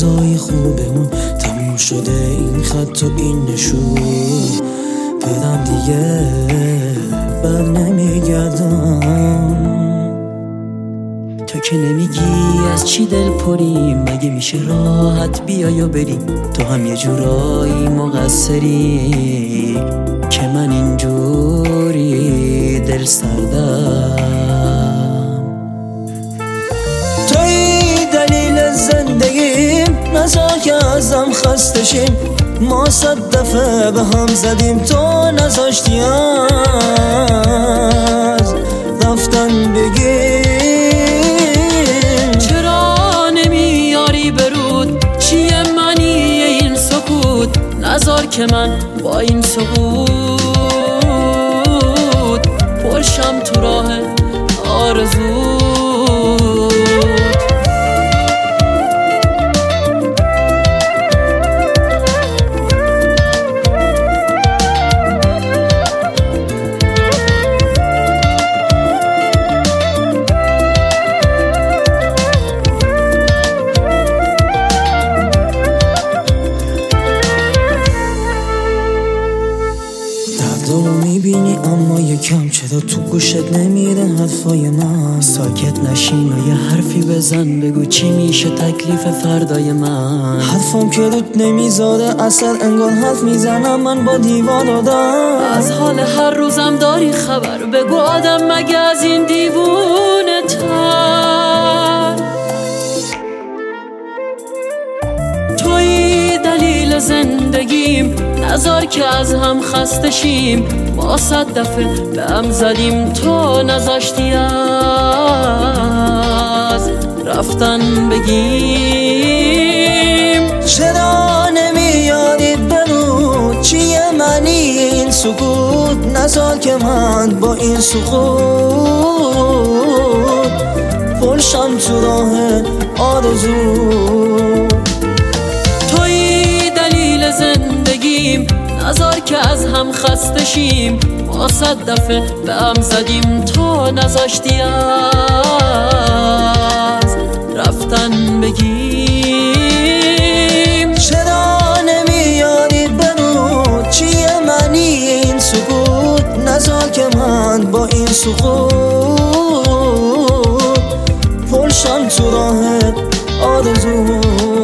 روزای خوبمون تموم شده، این خط و این نشون بدم دیگه بر نمیگردم. تو که نمیگی از چی دل پریم، مگه میشه راحت بیای و بریم؟ تو هم یه جورایی مقصری که من اینجوری دل سردم. توی دلیل زندگیم، نذار که ازم خسته شیم. ما 100 دفعه به هم زدیم، تو نذاشتی از رفتن بگیم. چرا نمیاری برود؟ چیه معنی این سکوت؟ نذار که من با این سکوت پرشم تو راه آرزو. دردامو میبینی اما یکم چرا تو گوشت نمیره حرفای من؟ ساکت نشین و یه حرفی بزن، بگو چی میشه تکلیف فردای من. حرفم که رود نمیذاره اثر، انگار حرف میزنم من با دیوار آدم. از حال هر روزم داری خبر؟ بگو آدم مگه از این دیوونه تر؟ توی دلیل زندگیم، نذار که از هم خسته شیم. ما 100 دفعه به هم زدیم، تو نذاشتی از رفتن بگیم. چرا نمیاری برو؟ چیه معنی این سکوت؟ نذار که من با این سکوت پرشم تو راه آرزو. نذار که از هم خسته شیم. ما 100 دفعه به هم زدیم، تو نذاشتی از رفتن بگیم. چرا نمیاری برو؟ چیه معنی این سکوت؟ نذار که من با این سکوت پرشم تو راه آرزو.